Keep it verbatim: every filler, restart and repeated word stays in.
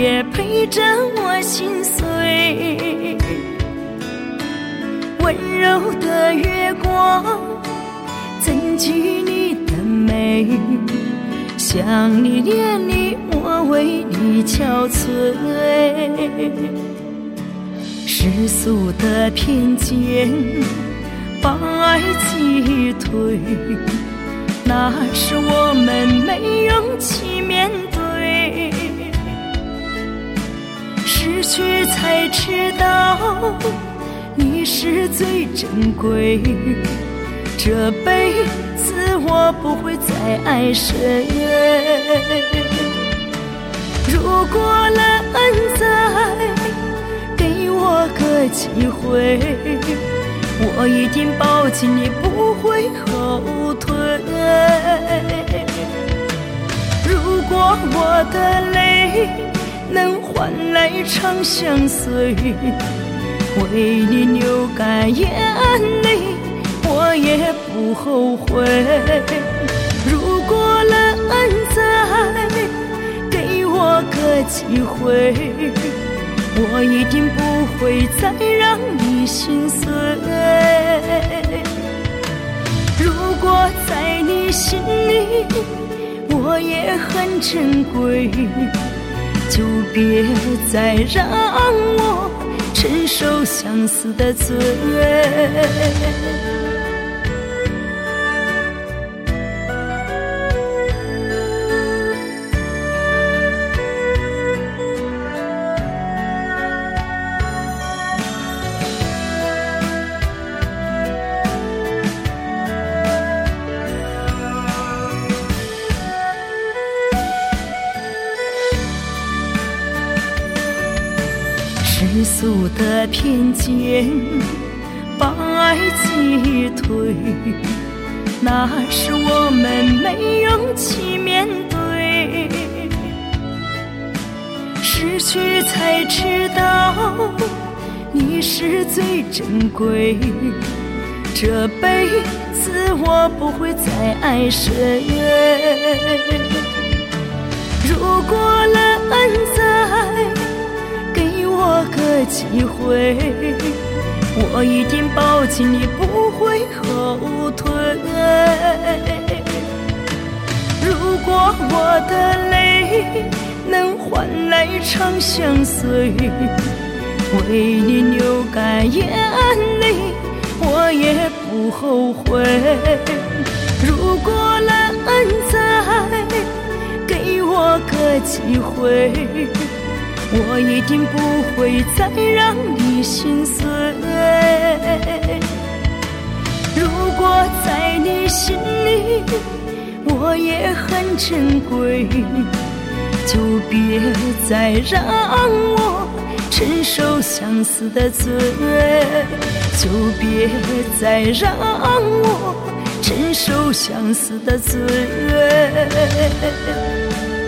也陪着我心碎。温柔的月光怎具你的美，想你念你我为你憔悴。世俗的偏见把爱击退，那是我们没勇气面对。失去才知道你是最珍贵，这辈子我不会再爱谁。如果了恩在，给我个机会，我一定抱紧你不会后退。如果我的泪能换来长相随，为你流干眼泪我也不后悔。如果了恩在，给我个机会，我一定不会再让你心碎。如果在你心里我也很珍贵，就别再让我承受相思的罪。世俗的偏见把爱击退，那是我们没勇气面对。失去才知道你是最珍贵，这辈子我不会再爱谁。如果了恩在，给我个机会，我一定抱紧你不会后退。如果我的泪能换来长相随，为你流干眼泪我也不后悔。如果了恩在，给我个机会，我一定不会再让你心碎。如果在你心里我也很珍贵，就别再让我承受相思的罪，就别再让我承受相思的罪。